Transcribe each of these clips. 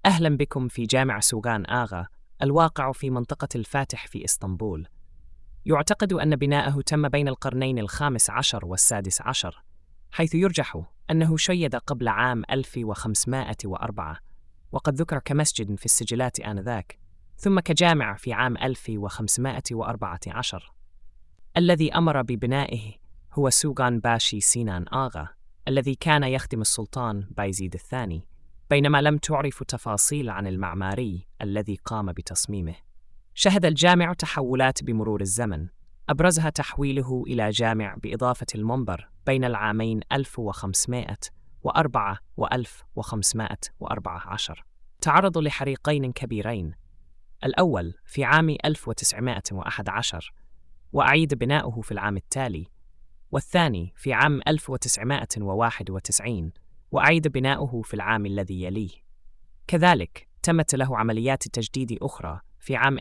أهلا بكم في جامع سوغان آغا الواقع في منطقة الفاتح في إسطنبول. يعتقد أن بناءه تم بين القرنين الخامس عشر والسادس عشر، حيث يرجح أنه شيد قبل عام 1504، وقد ذكر كمسجد في السجلات آنذاك، ثم كجامع في عام 1514. الذي أمر ببنائه هو سوغان باشي سينان آغا، الذي كان يخدم السلطان بايزيد الثاني، بينما لم تعرف تفاصيل عن المعماري الذي قام بتصميمه. شهد الجامع تحولات بمرور الزمن، أبرزها تحويله إلى جامع بإضافة المنبر بين العامين 1504 و 1514. تعرض لحريقين كبيرين، الأول في عام 1911 وأعيد بناؤه في العام التالي، والثاني في عام 1991 وأعيد بناؤه في العام الذي يليه. كذلك تمت له عمليات تجديد أخرى في عام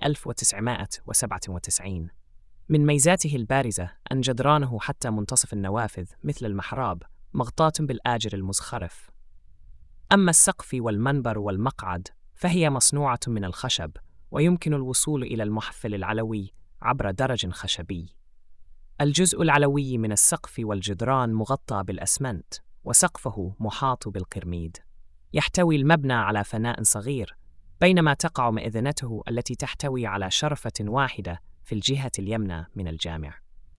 1997. من ميزاته البارزة أن جدرانه حتى منتصف النوافذ مثل المحراب مغطاة بالآجر المزخرف. أما السقف والمنبر والمقعد فهي مصنوعة من الخشب، ويمكن الوصول إلى المحفل العلوي عبر درج خشبي. الجزء العلوي من السقف والجدران مغطى بالأسمنت، وسقفه محاط بالقرميد. يحتوي المبنى على فناء صغير، بينما تقع مئذنته التي تحتوي على شرفة واحدة في الجهة اليمنى من الجامع.